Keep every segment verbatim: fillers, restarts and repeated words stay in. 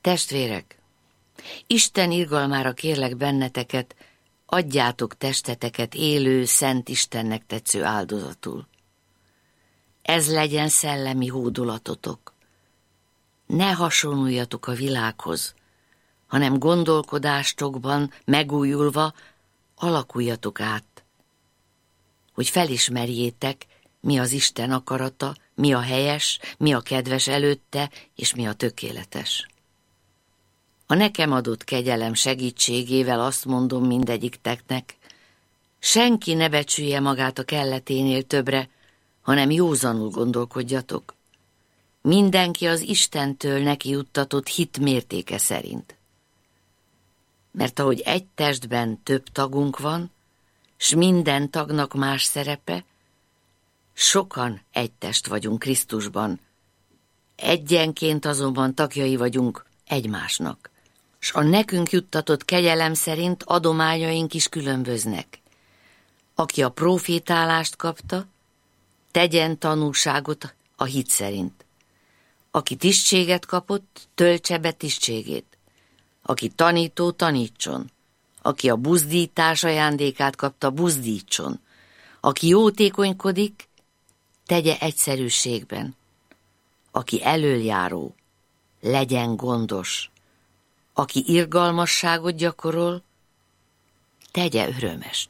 Testvérek, Isten irgalmára kérlek benneteket, adjátok testeteket élő, szent Istennek tetsző áldozatul. Ez legyen szellemi hódolatotok. Ne hasonluljatok a világhoz, hanem gondolkodástokban megújulva alakuljatok át, hogy felismerjétek, mi az Isten akarata, mi a helyes, mi a kedves előtte, és mi a tökéletes. A nekem adott kegyelem segítségével azt mondom mindegyikteknek, senki ne becsülje magát a kelleténél többre, hanem józanul gondolkodjatok. Mindenki az Istentől neki juttatott hit mértéke szerint. Mert ahogy egy testben több tagunk van, s minden tagnak más szerepe, sokan egy test vagyunk Krisztusban, egyenként azonban tagjai vagyunk egymásnak, s a nekünk juttatott kegyelem szerint adományaink is különböznek. Aki a profétálást kapta, tegyen tanúságot a hit szerint. Aki tisztséget kapott, töltse be tisztségét. Aki tanító, tanítson. Aki a buzdítás ajándékát kapta, buzdítson. Aki jótékonykodik, tegye egyszerűségben. Aki elöljáró, legyen gondos. Aki irgalmasságot gyakorol, tegye örömest.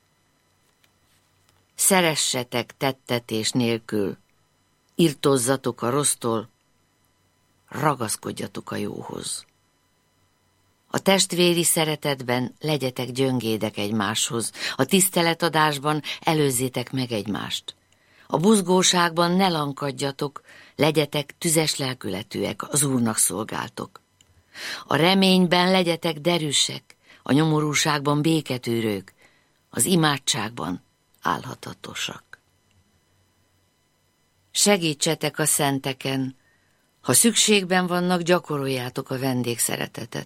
Szeressetek tettetés nélkül, irtózzatok a rossztól, ragaszkodjatok a jóhoz. A testvéri szeretetben legyetek gyöngédek egymáshoz, a tiszteletadásban előzzétek meg egymást. A buzgóságban ne lankadjatok, legyetek tüzes lelkületűek, az Úrnak szolgáltok. A reményben legyetek derűsek, a nyomorúságban béketűrők, az imádságban álhatatosak. Segítsetek a szenteken, ha szükségben vannak, gyakoroljátok a vendégszeretetet.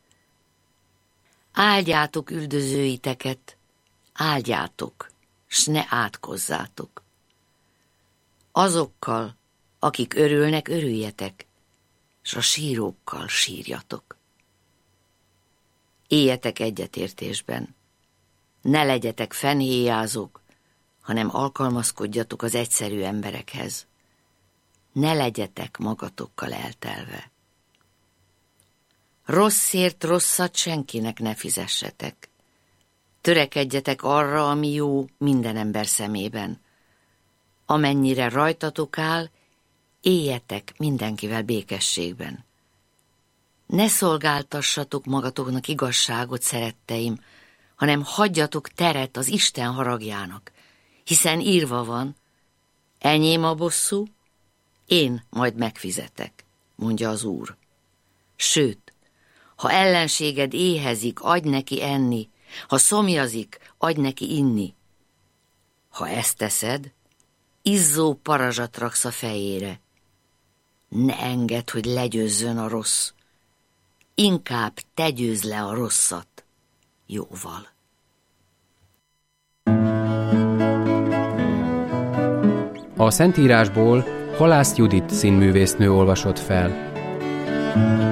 Áldjátok üldözőiteket, áldjátok, s ne átkozzátok. Azokkal, akik örülnek, örüljetek, s a sírókkal sírjatok. Éljetek egyetértésben, ne legyetek fenhéjázók, hanem alkalmazkodjatok az egyszerű emberekhez. Ne legyetek magatokkal eltelve. Rosszért rosszat senkinek ne fizessetek. Törekedjetek arra, ami jó minden ember szemében. Amennyire rajtatok áll, éljetek mindenkivel békességben. Ne szolgáltassatok magatoknak igazságot, szeretteim, hanem hagyjatok teret az Isten haragjának, hiszen írva van, enyém a bosszú, én majd megfizetek, mondja az Úr. Sőt, ha ellenséged éhezik, adj neki enni, ha szomjazik, adj neki inni. Ha ezt teszed, izzó parazsat raksz a fejére. Ne engedd, hogy legyőzzön a rossz. Inkább te győzd le a rosszat jóval. A Szentírásból Halász Judit színművésznő olvasott fel.